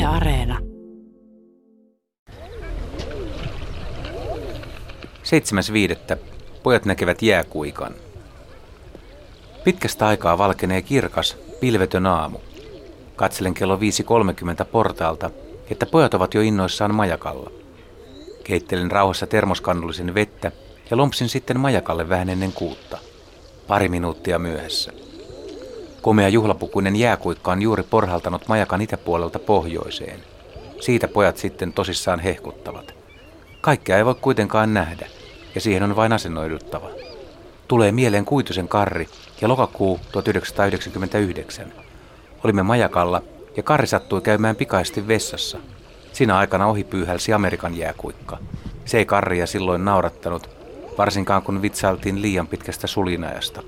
Areena. 7.5. Pojat näkevät jääkuikan. Pitkästä aikaa valkenee kirkas, pilvetön aamu. Katselen kello 5.30 portaalta, että pojat ovat jo innoissaan majakalla. Keittelen rauhassa termoskannullisen vettä ja lompsin sitten majakalle vähän ennen 6. Pari minuuttia myöhässä. Komea juhlapukuinen jääkuikka on juuri porhaltanut majakan itäpuolelta pohjoiseen. Siitä pojat sitten tosissaan hehkuttavat. Kaikkea ei voi kuitenkaan nähdä, ja siihen on vain asennoiduttava. Tulee mieleen Kuitusen Karri ja lokakuu 1999. Olimme majakalla ja Karri sattui käymään pikaisesti vessassa. Siinä aikana ohi pyyhälsi Amerikan jääkuikka. Se ei Karria silloin naurattanut, varsinkaan kun vitsailtiin liian pitkästä sulinajasta.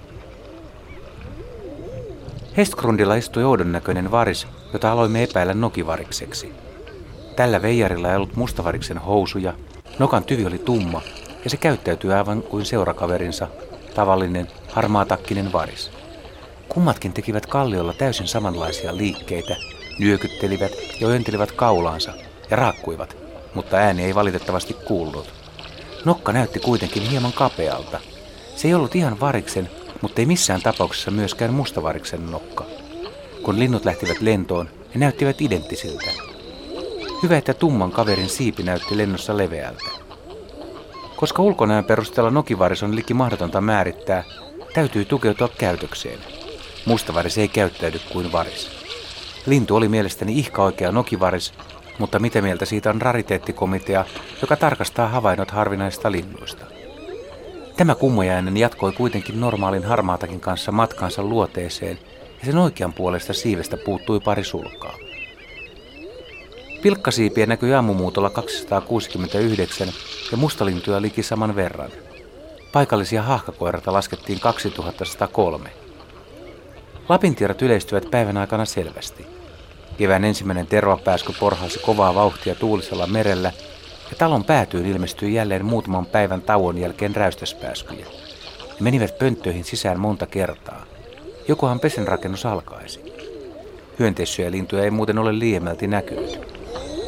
Hestgrundilla istui oudon näköinen varis, jota aloimme epäillä nokivarikseksi. Tällä veijarilla ei ollut mustavariksen housuja, nokan tyvi oli tumma ja se käyttäytyi aivan kuin seurakaverinsa, tavallinen harmaatakkinen varis. Kummatkin tekivät kalliolla täysin samanlaisia liikkeitä, nyökyttelivät ja öntelivat kaulaansa ja raakkuivat, mutta ääni ei valitettavasti kuulunut. Nokka näytti kuitenkin hieman kapealta. Se ei ollut ihan variksen, mutta ei missään tapauksessa myöskään mustavariksen nokka. Kun linnut lähtivät lentoon, ne näyttivät identtisiltä. Hyvä, että tumman kaverin siipi näytti lennossa leveältä. Koska ulkonäön perusteella nokivaris on liki mahdotonta määrittää, täytyy tukeutua käytökseen. Mustavaris ei käyttäydy kuin varis. Lintu oli mielestäni ihka oikea nokivaris, mutta mitä mieltä siitä on rariteettikomitea, joka tarkastaa havainnot harvinaisista linnuista. Tämä kummojainen jatkoi kuitenkin normaalin harmaatakin kanssa matkansa luoteeseen, ja sen oikean puolesta siivestä puuttui pari sulkaa. Pilkkasiipiä näkyi aamumuutolla 269 ja mustalintuja liki saman verran. Paikallisia haahkakoirata laskettiin 2103. Lapintiedot yleistyvät päivän aikana selvästi. Kevään ensimmäinen tervapääsky porhalsi kovaa vauhtia tuulisella merellä ja talon päätyyn ilmestyi jälleen muutaman päivän tauon jälkeen räystäspääskyjä. Ne menivät pönttöihin sisään monta kertaa. Jokohan pesenrakennus alkaisi. Hyönteissyöjälintuja ei muuten ole liiemmälti näkynyt.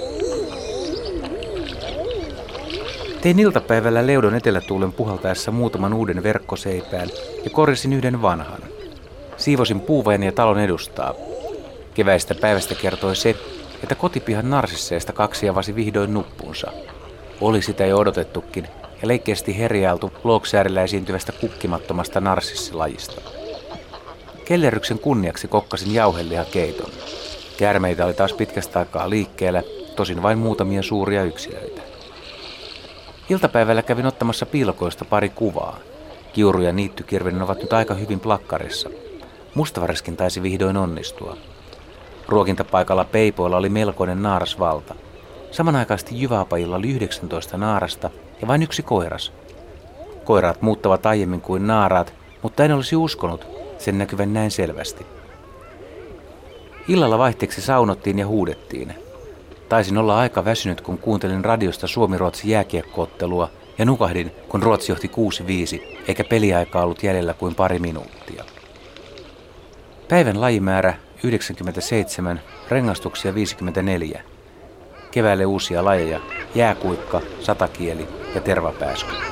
Tein iltapäivällä Leudon etelätuulen puhaltaessa muutaman uuden verkkoseipään ja korjasin yhden vanhan. Siivosin puuvajan ja talon edustaa. Keväistä päivästä kertoi se, että kotipihan narsisseista 2 avasi vihdoin nuppunsa. Oli sitä jo odotettukin ja leikkeästi herjailtu Looksäärillä esiintyvästä kukkimattomasta narsissilajista. Kellerryksen kunniaksi kokkasin jauhelihakeiton. Käärmeitä oli taas pitkästä aikaa liikkeellä, tosin vain muutamia suuria yksilöitä. Iltapäivällä kävin ottamassa piilokoista pari kuvaa. Kiuru ja niittykirvinen ovat nyt aika hyvin plakkarissa. Mustavariskin taisi vihdoin onnistua. Ruokintapaikalla Peipoilla oli melkoinen naarasvalta. Samanaikaisesti Jyväapajilla oli 19 naarasta ja vain 1 koiras. Koiraat muuttavat aiemmin kuin naaraat, mutta en olisi uskonut sen näkyvän näin selvästi. Illalla vaihteeksi saunottiin ja huudettiin. Taisin olla aika väsynyt, kun kuuntelin radiosta Suomi-Ruotsi jääkiekko-ottelua ja nukahdin, kun Ruotsi johti 6-5, eikä peliaikaa ollut jäljellä kuin pari minuuttia. Päivän lajimäärä 97, rengastuksia 54. Keväälle uusia lajeja, jääkuikka, satakieli ja tervapääsky.